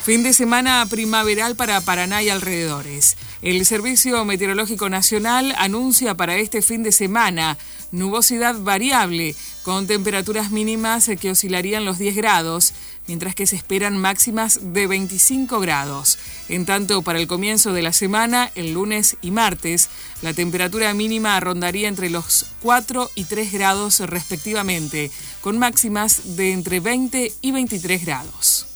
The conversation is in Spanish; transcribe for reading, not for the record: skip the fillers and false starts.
Fin de semana primaveral para Paraná y alrededores. El Servicio Meteorológico Nacional anuncia para este fin de semana nubosidad variable con temperaturas mínimas que oscilarían los 10 grados, mientras que se esperan máximas de 25 grados. En tanto, para el comienzo de la semana, el lunes y martes, la temperatura mínima rondaría entre los 4 y 3 grados respectivamente, con máximas de entre 20 y 23 grados.